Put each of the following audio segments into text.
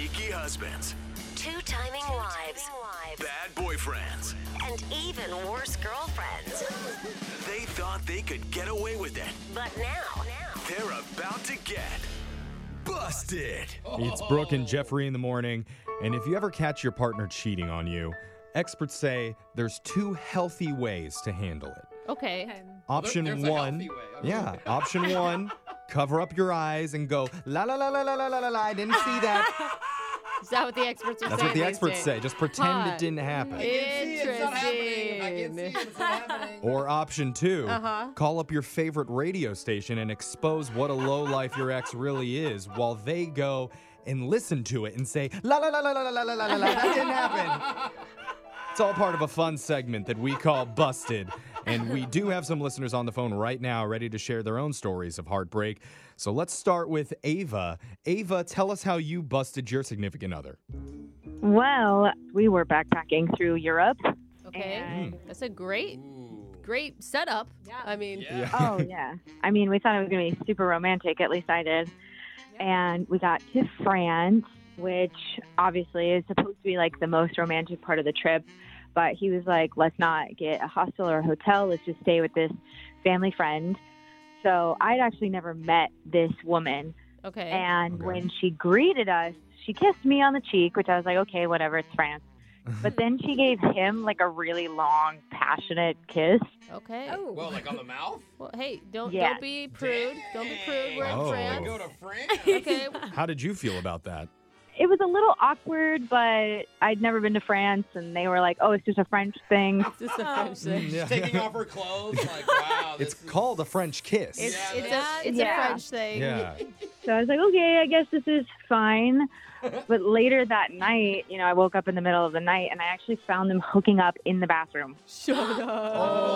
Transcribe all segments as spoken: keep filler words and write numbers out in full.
Sneaky husbands. Two-timing wives. Bad boyfriends. And even worse girlfriends. They thought they could get away with it. But now, They're about to get busted. It's Brooke and Jeffrey in the morning. And if you ever catch your partner cheating on you, experts say there's two healthy ways to handle it. Okay. Option There's a one, healthy way. Okay. yeah. Option one, cover up your eyes and go la la la la la la la la. la, I didn't see that. Is that what the experts are That's saying? what the these experts days? say. Just pretend Huh. it didn't happen. I can see it's not happening. If I can see Interesting. it, it's not happening. Or option two, Uh-huh. call up your favorite radio station and expose what a lowlife your ex really is while they go and listen to it and say, la la la la la la la la la la, that didn't happen. It's all part of a fun segment that we call Busted. And we do have some listeners on the phone right now ready to share their own stories of heartbreak. So let's start with Ava. Ava, tell us how you busted your significant other. Well, we were backpacking through Europe. Okay. And- That's a great, Ooh. great setup. Yeah. I mean, Yeah. Oh, yeah. I mean, we thought it was going to be super romantic. At least I did. And we got to France, which obviously is supposed to be like the most romantic part of the trip. But he was like, let's not get a hostel or a hotel. Let's just stay with this family friend. So I'd actually never met this woman. okay. And Okay. when she greeted us, she kissed me on the cheek, which I was like, okay, whatever, it's France. But then she gave him like a really long, passionate kiss. okay. Well, like on the mouth? Well, hey, don't Yeah. don't be prude. Don't be prude. We're Oh. in We France. go to France? Okay. How did you feel about that? It was a little awkward, but I'd never been to France, and they were like, oh, it's just a French thing. It's just a French thing. Yeah. Taking off her clothes? Like, wow. It's this is- called a French kiss. It's Yeah, it's that's- a it's Yeah. a French thing. yeah. So I was like, okay, I guess this is fine. But later that night, you know, I woke up in the middle of the night, and I actually found them hooking up in the bathroom. Shut up.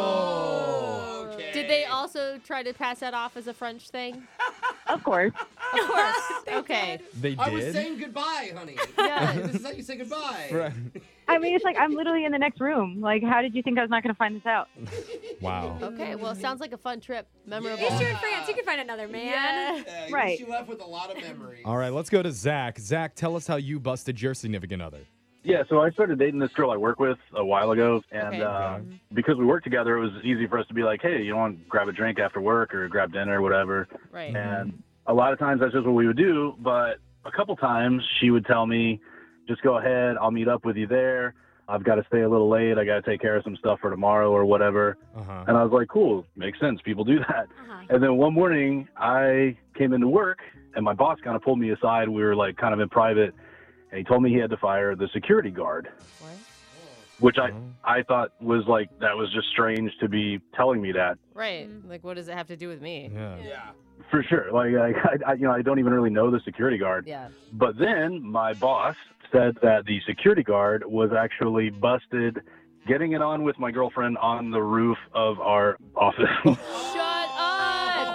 Oh, okay. Did they also try to pass that off as a French thing? Of course. Of course. Okay. They did? I was saying goodbye, honey. Yeah. This is how you say goodbye. Right. I mean, it's like I'm literally in the next room. Like, how did you think I was not going to find this out? Wow. Okay. Well, it sounds like a fun trip. Memorable. Yeah. At least you're in France. You can find another man. Yeah. Yeah, Right. She left with a lot of memories. All right, let's go to Zach. Zach, tell us how you busted your significant other. Yeah, so I started dating this girl I work with a while ago, and Okay. uh, because we work together, it was easy for us to be like, hey, you want to grab a drink after work or grab dinner or whatever. Right. And a lot of times that's just what we would do, but a couple times she would tell me, just go ahead, I'll meet up with you there. I've got to stay a little late. I got to take care of some stuff for tomorrow or whatever. Uh-huh. And I was like, cool, makes sense. People do that. Uh-huh. And then one morning I came into work and my boss kind of pulled me aside. We were like kind of in private, and he told me he had to fire the security guard, What? which I, Oh. I thought was like, that was just strange to be telling me that. Right. Like, what does it have to do with me? Yeah. Yeah. For sure. Like, I, I, you know, I don't even really know the security guard. Yeah. But then my boss said that the security guard was actually busted getting it on with my girlfriend on the roof of our office. Shut up.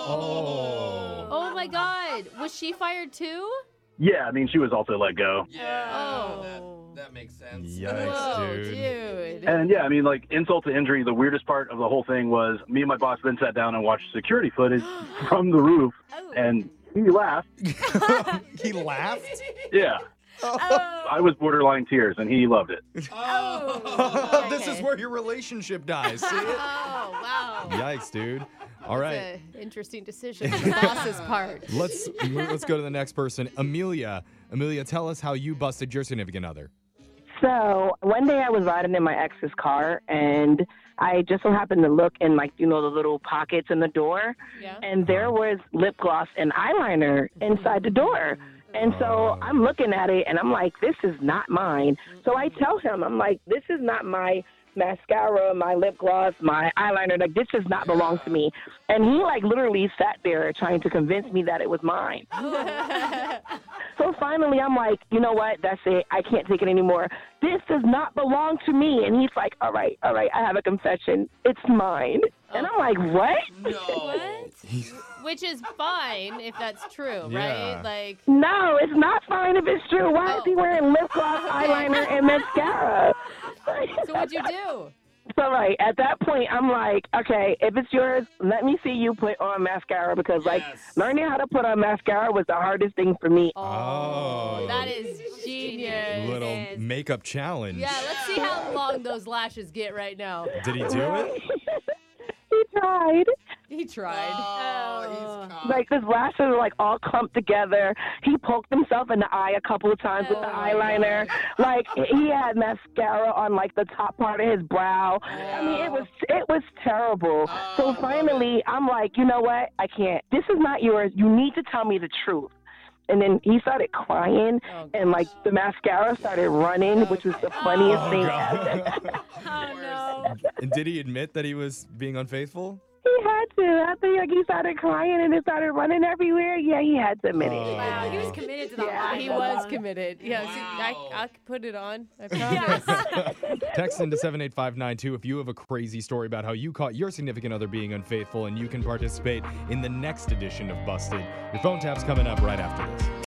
Oh. Oh my God. Was she fired too? Yeah, I mean, she was also let go. Yeah. Oh. That, that makes sense. Yikes. Whoa, dude. dude. And yeah, I mean, like, insult to injury, the weirdest part of the whole thing was me and my boss then sat down and watched security footage from the roof, Oh. and he laughed. He laughed? Yeah. Oh. I was borderline tears, and he loved it. Oh. This is Okay. where your relationship dies. See it? Oh, wow. Yikes, dude. All right. That's an interesting decision on the boss's part. Let's let's go to the next person. Amelia. Amelia, tell us how you busted your significant other. So one day I was riding in my ex's car, and I just so happened to look in, like, you know, the little pockets in the door, Yeah. and there was lip gloss and eyeliner inside the door. And so I'm looking at it, and I'm like, this is not mine. So I tell him, I'm like, this is not my mascara, my lip gloss, my eyeliner. Like, this does not belong to me. And he, like, literally sat there trying to convince me that it was mine. So finally, I'm like, you know what? That's it. I can't take it anymore. This does not belong to me. And he's like, all right, all right, I have a confession. It's mine. And I'm like, what? No. What? Which is fine if that's true, Yeah. right? Like, No, it's not fine if it's true. Why is he Oh. wearing lip gloss, eyeliner, and mascara? so what'd you do? So, right, at that point, I'm like, okay, if it's yours, let me see you put on mascara, because, like, Yes. learning how to put on mascara was the hardest thing for me. Oh, Oh. that is makeup challenge. Yeah, let's see how long those lashes get right now. Did he do it? He tried. He tried. Oh, he's caught. Like his lashes were like all clumped together. He poked himself in the eye a couple of times with the Oh, my eyeliner. Like he had mascara on like the top part of his brow. I mean, it was it was terrible. Oh, so love finally, I'm like, you know what? I can't. This is not yours. You need to tell me the truth. And then he started crying, Oh, and like the mascara started running, which was the funniest Oh, thing God. ever. Oh, no. And did he admit that he was being unfaithful? He had to. After like he started crying and it started running everywhere. Yeah, he had to admit it. Oh. Wow, he was committed to the Yeah. lie. He was committed. Yeah, see, I, Wow. I could put it on. I promise. Text into seven eight five nine two if you have a crazy story about how you caught your significant other being unfaithful, and you can participate in the next edition of Busted. Your phone tap's coming up right after this.